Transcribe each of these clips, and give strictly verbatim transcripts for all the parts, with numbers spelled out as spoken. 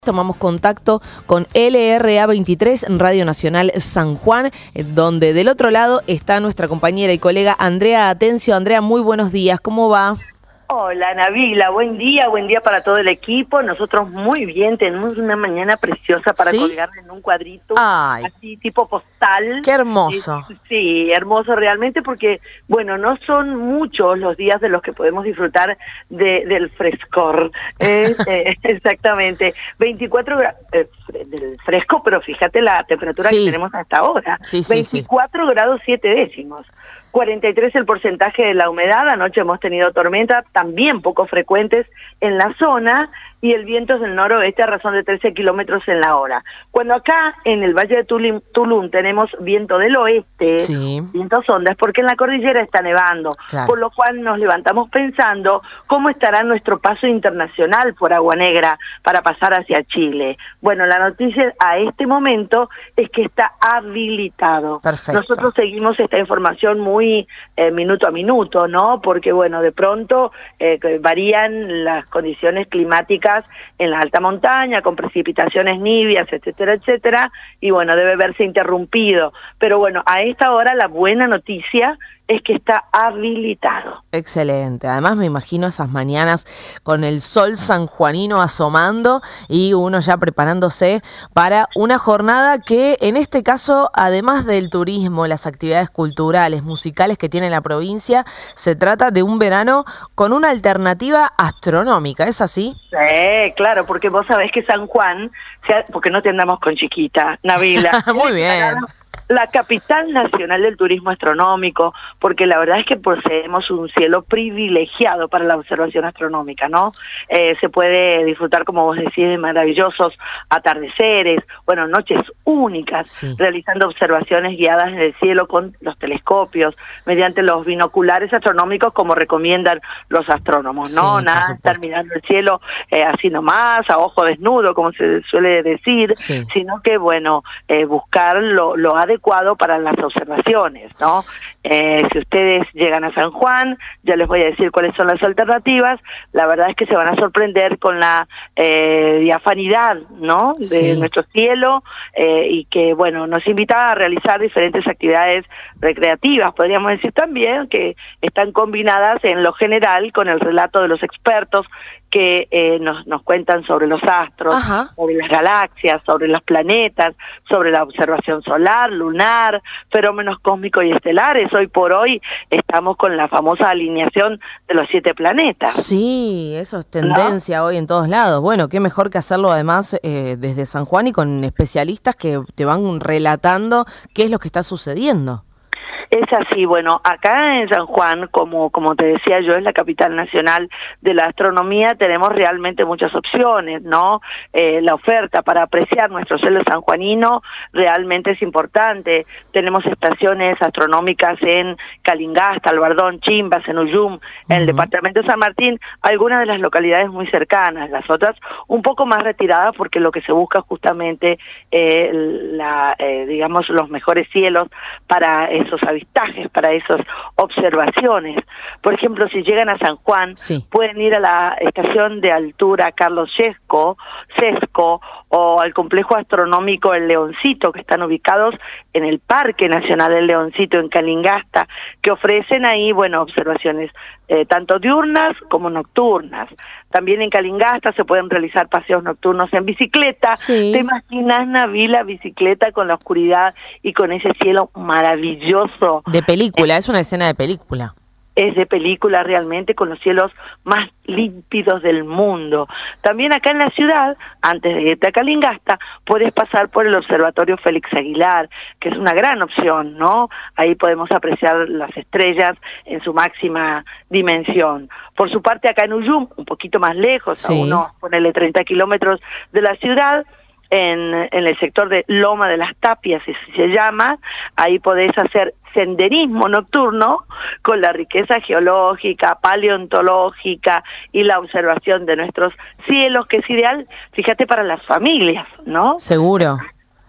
Tomamos contacto con L R A veintitrés, Radio Nacional San Juan, donde del otro lado está nuestra compañera y colega Andrea Atencio. Andrea, muy buenos días, ¿cómo va? Hola, Nabila, buen día, buen día para todo el equipo. Nosotros muy bien, tenemos una mañana preciosa para ¿Sí? colgar en un cuadrito, Ay, así tipo postal. ¡Qué hermoso! Sí, sí, hermoso realmente porque, bueno, no son muchos los días de los que podemos disfrutar de, del frescor. Eh, eh, exactamente, veinticuatro grados eh, del fresco, pero fíjate la temperatura sí. que tenemos hasta ahora. Sí, sí, veinticuatro sí. grados siete décimos. cuarenta y tres el porcentaje de la humedad, anoche hemos tenido tormentas también poco frecuentes en la zona y el viento es del noroeste a razón de trece kilómetros en la hora. Cuando acá en el Valle de Tulum, Tulum tenemos viento del oeste, sí. vientos ondas, porque en la cordillera está nevando, claro. por lo cual nos levantamos pensando cómo estará nuestro paso internacional por Agua Negra para pasar hacia Chile. Bueno, la noticia a este momento es que está habilitado. Perfecto. Nosotros seguimos esta información muy eh, minuto a minuto, ¿no? Porque, bueno, de pronto eh, varían las condiciones climáticas en la alta montaña, con precipitaciones nivias, etcétera, etcétera, y bueno, debe verse interrumpido. Pero bueno, a esta hora la buena noticia es que está habilitado. Excelente. Además me imagino esas mañanas con el sol sanjuanino asomando y uno ya preparándose para una jornada que en este caso, además del turismo, las actividades culturales, musicales que tiene la provincia, se trata de un verano con una alternativa astronómica, ¿es así? Sí, claro, porque vos sabés que San Juan, porque no te andamos con chiquita, Nabila. Muy bien. La capital nacional del turismo astronómico, porque la verdad es que poseemos un cielo privilegiado para la observación astronómica, ¿no? Eh, se puede disfrutar, como vos decís, de maravillosos atardeceres, bueno, noches únicas, sí. realizando observaciones guiadas en el cielo con los telescopios, mediante los binoculares astronómicos, como recomiendan los astrónomos, ¿no? Sí, Nada, estar mirando el cielo eh, así nomás, a ojo desnudo, como se suele decir, sí. sino que, bueno, eh, buscar lo, lo adecuado para las observaciones, ¿no? Eh, si ustedes llegan a San Juan, ya les voy a decir cuáles son las alternativas. La verdad es que se van a sorprender con la eh, diafanidad, ¿no? De sí. nuestro cielo eh, y que, bueno, nos invita a realizar diferentes actividades recreativas, podríamos decir también, que están combinadas en lo general con el relato de los expertos que eh, nos, nos cuentan sobre los astros, Ajá. sobre las galaxias, sobre los planetas, sobre la observación solar, lunar, fenómenos cósmicos y estelares. Hoy por hoy estamos con la famosa alineación de los siete planetas. Sí, eso es tendencia, ¿no? Hoy en todos lados. Bueno, qué mejor que hacerlo además eh, desde San Juan y con especialistas que te van relatando qué es lo que está sucediendo. Es así, bueno, acá en San Juan, como como te decía yo, es la capital nacional de la astronomía, tenemos realmente muchas opciones, ¿no? Eh, la oferta para apreciar nuestro cielo sanjuanino realmente es importante. Tenemos estaciones astronómicas en Calingasta, Albardón, Chimbas, en Uyum, en el uh-huh. departamento de San Martín, algunas de las localidades muy cercanas, las otras un poco más retiradas porque lo que se busca justamente, eh, la, eh, digamos, los mejores cielos para esos avistajes, para esas observaciones. Por ejemplo, si llegan a San Juan, sí. pueden ir a la estación de altura Carlos Sesco, Sesco o al complejo astronómico El Leoncito, que están ubicados en el Parque Nacional del Leoncito en Calingasta, que ofrecen ahí, bueno, observaciones eh, tanto diurnas como nocturnas. También en Calingasta se pueden realizar paseos nocturnos en bicicleta. Sí. ¿Te imaginas, Nabila, bicicleta con la oscuridad y con ese cielo maravilloso? De película, es una escena de película. Es de película realmente, con los cielos más límpidos del mundo. También acá en la ciudad, antes de irte a Calingasta, puedes pasar por el Observatorio Félix Aguilar, que es una gran opción, ¿no? Ahí podemos apreciar las estrellas en su máxima dimensión. Por su parte, acá en Uyum, un poquito más lejos, sí. a unos, ponele treinta kilómetros de la ciudad, En, en el sector de Loma de las Tapias, así se llama, ahí podés hacer senderismo nocturno con la riqueza geológica, paleontológica y la observación de nuestros cielos, que es ideal, fíjate, para las familias, ¿no? Seguro.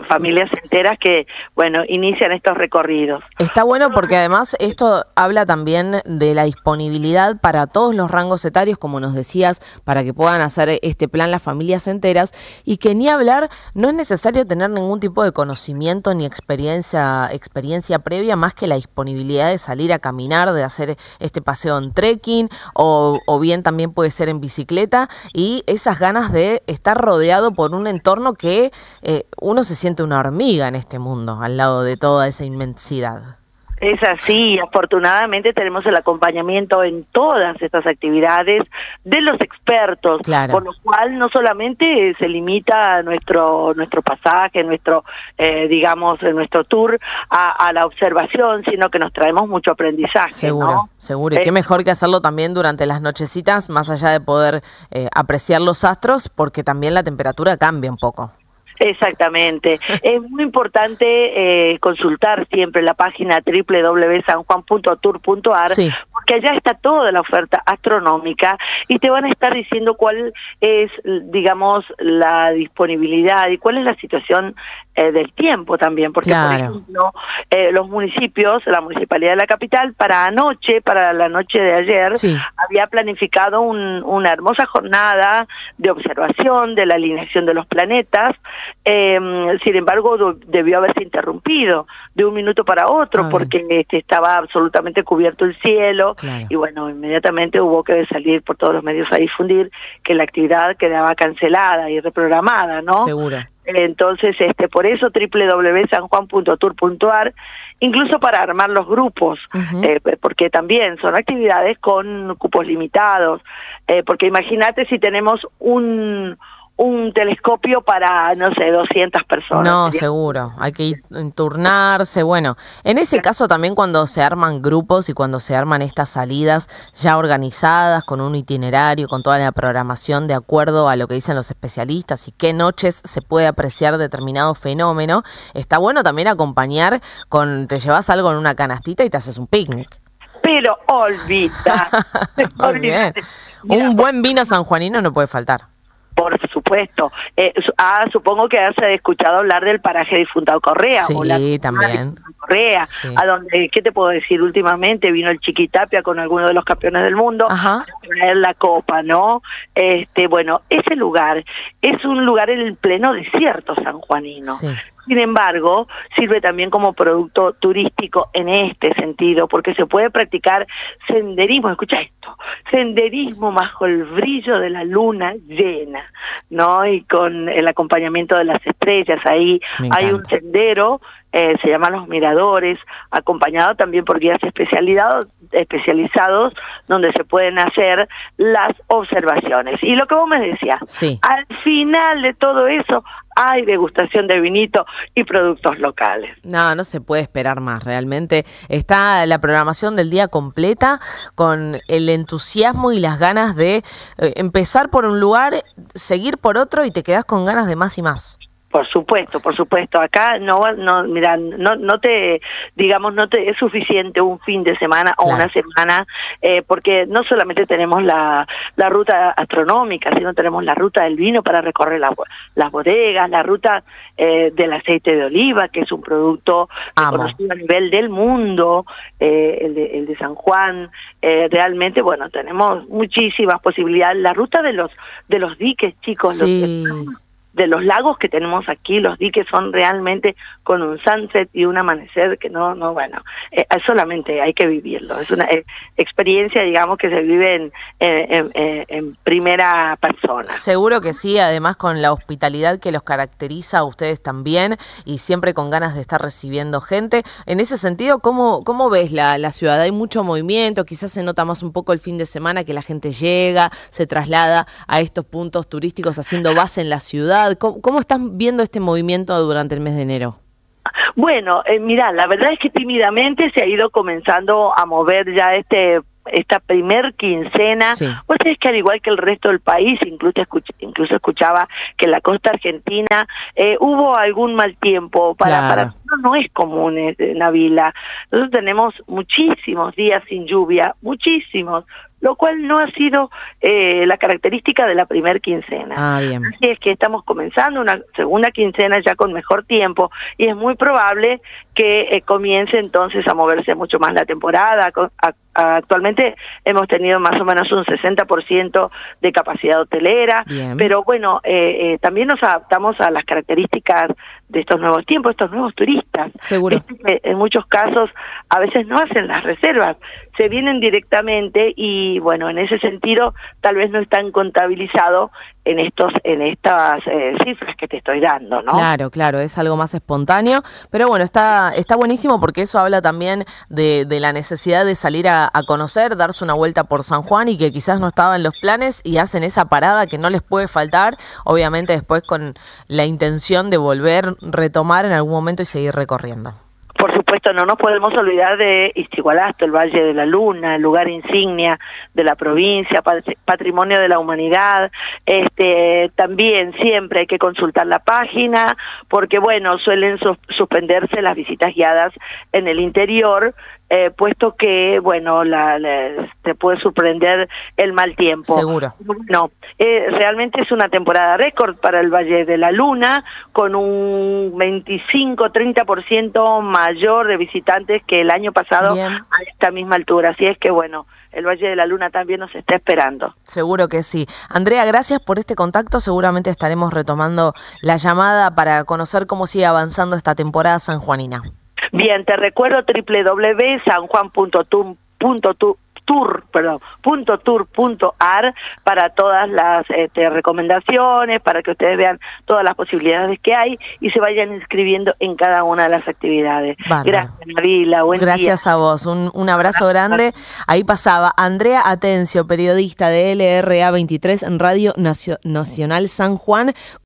familias enteras que, bueno, inician estos recorridos. Está bueno porque además esto habla también de la disponibilidad para todos los rangos etarios, como nos decías, para que puedan hacer este plan las familias enteras, y que ni hablar, no es necesario tener ningún tipo de conocimiento ni experiencia, experiencia previa, más que la disponibilidad de salir a caminar, de hacer este paseo en trekking, o, o bien también puede ser en bicicleta, y esas ganas de estar rodeado por un entorno que eh, uno se siente una hormiga en este mundo, al lado de toda esa inmensidad. Es así, afortunadamente tenemos el acompañamiento en todas estas actividades de los expertos, claro. Por lo cual no solamente se limita nuestro nuestro pasaje, nuestro eh, digamos nuestro tour a, a la observación, sino que nos traemos mucho aprendizaje. Seguro, ¿no? seguro. Y Eh, qué mejor que hacerlo también durante las nochecitas, más allá de poder eh, apreciar los astros, porque también la temperatura cambia un poco. Exactamente. Es muy importante eh, consultar siempre la página doble u doble u doble u punto san juan punto tour punto a r, sí. porque allá está toda la oferta astronómica y te van a estar diciendo cuál es, digamos, la disponibilidad y cuál es la situación eh, del tiempo también, porque claro. por ejemplo, eh, los municipios, la Municipalidad de la Capital, para anoche, para la noche de ayer, sí. había planificado un, una hermosa jornada de observación de la alineación de los planetas. Eh, sin embargo, do, debió haberse interrumpido de un minuto para otro, porque este, estaba absolutamente cubierto el cielo, claro. y bueno, inmediatamente hubo que salir por todos los medios a difundir que la actividad quedaba cancelada y reprogramada, ¿no? Seguro. Entonces, este, por eso doble u doble u doble u punto san juan punto tour punto a r, incluso para armar los grupos, uh-huh. eh, porque también son actividades con cupos limitados, eh, porque imagínate si tenemos un un telescopio para, no sé, doscientas personas. No, ¿sería? seguro, hay que ir en turnarse. Bueno, en ese claro. caso también cuando se arman grupos y cuando se arman estas salidas ya organizadas, con un itinerario, con toda la programación de acuerdo a lo que dicen los especialistas y qué noches se puede apreciar determinado fenómeno, está bueno también acompañar con, te llevas algo en una canastita y te haces un picnic. Pero olvida. olvida. Un buen vino sanjuanino no puede faltar. Por supuesto. Eh, ah, supongo que has escuchado hablar del paraje de Funtao Correa. Sí, o la también. Correa, sí. A donde, ¿qué te puedo decir? Últimamente vino el Chiquitapia con algunos de los campeones del mundo Ajá. a traer la copa, ¿no? Este, bueno, ese lugar es un lugar en el pleno desierto sanjuanino. Sí. Sin embargo, sirve también como producto turístico en este sentido, porque se puede practicar senderismo, escucha esto, senderismo bajo el brillo de la luna llena, ¿no? Y con el acompañamiento de las estrellas ahí. Hay un sendero, eh, se llama Los Miradores, acompañado también por guías especializados, especializados, donde se pueden hacer las observaciones. Y lo que vos me decías, sí. Al final de todo eso, hay degustación de vinito y productos locales. No, no se puede esperar más, realmente. Está la programación del día completa con el entusiasmo y las ganas de eh, empezar por un lugar, seguir por otro y te quedás con ganas de más y más. Por supuesto, por supuesto. Acá no, no, mira, no, no te, digamos, no te es suficiente un fin de semana o claro. una semana, eh, porque no solamente tenemos la, la ruta astronómica, sino tenemos la ruta del vino para recorrer la, las bodegas, la ruta eh, del aceite de oliva, que es un producto conocido a nivel del mundo, eh, el, de, el de San Juan. Eh, realmente, bueno, tenemos muchísimas posibilidades. La ruta de los de los diques, chicos, sí. los de los lagos que tenemos aquí, los diques son realmente con un sunset y un amanecer que no, no bueno, eh, solamente hay que vivirlo. Es una eh, experiencia, digamos, que se vive en, en, en, en primera persona. Seguro que sí, además con la hospitalidad que los caracteriza a ustedes también y siempre con ganas de estar recibiendo gente. En ese sentido, ¿cómo, cómo ves la, la ciudad? Hay mucho movimiento, quizás se nota más un poco el fin de semana que la gente llega, se traslada a estos puntos turísticos haciendo base en la ciudad. ¿Cómo, cómo están viendo este movimiento durante el mes de enero? Bueno, eh, mirá, la verdad es que tímidamente se ha ido comenzando a mover ya este esta primer quincena. Sí. Vos sabés que al igual que el resto del país, incluso, escuch incluso escuchaba que en la costa argentina eh, hubo algún mal tiempo, para, claro. para no, no es común, eh, Nabila. Nosotros tenemos muchísimos días sin lluvia, muchísimos, lo cual no ha sido eh, la característica de la primer quincena. Ah, bien. Así es que estamos comenzando una segunda quincena ya con mejor tiempo y es muy probable que eh, comience entonces a moverse mucho más la temporada. A, a, actualmente hemos tenido más o menos un sesenta por ciento de capacidad hotelera, bien. Pero bueno, eh, eh, también nos adaptamos a las características de estos nuevos tiempos, estos nuevos turistas. Seguro. Este, que en muchos casos a veces no hacen las reservas, se vienen directamente y bueno, en ese sentido tal vez no están contabilizados en estos en estas eh, cifras que te estoy dando, ¿no? Claro, claro, es algo más espontáneo, pero bueno, está está buenísimo porque eso habla también de, de la necesidad de salir a, a conocer, darse una vuelta por San Juan y que quizás no estaba en los planes y hacen esa parada que no les puede faltar, obviamente después con la intención de volver, retomar en algún momento y seguir recorriendo. Por supuesto, no nos podemos olvidar de Istigualasto, el Valle de la Luna, el lugar insignia de la provincia, patrimonio de la humanidad. Este, también siempre hay que consultar la página, porque bueno, suelen sus suspenderse las visitas guiadas en el interior, eh, puesto que, bueno, la, la, te puede sorprender el mal tiempo. Seguro. No, eh, realmente es una temporada récord para el Valle de la Luna, con un veinticinco a treinta por ciento mayor de visitantes que el año pasado. Bien. A esta misma altura. Así es que, bueno, el Valle de la Luna también nos está esperando. Seguro que sí. Andrea, gracias por este contacto. Seguramente estaremos retomando la llamada para conocer cómo sigue avanzando esta temporada sanjuanina. Bien, te recuerdo doble u doble u doble u punto san juan punto tour, perdón, punto tour punto ar para todas las este, recomendaciones, para que ustedes vean todas las posibilidades que hay y se vayan inscribiendo en cada una de las actividades. Bárbaro. Gracias, Nabila, buen Gracias día. Gracias a vos, un, un abrazo grande. Ahí pasaba Andrea Atencio, periodista de L R A veintitrés en Radio Nacional San Juan.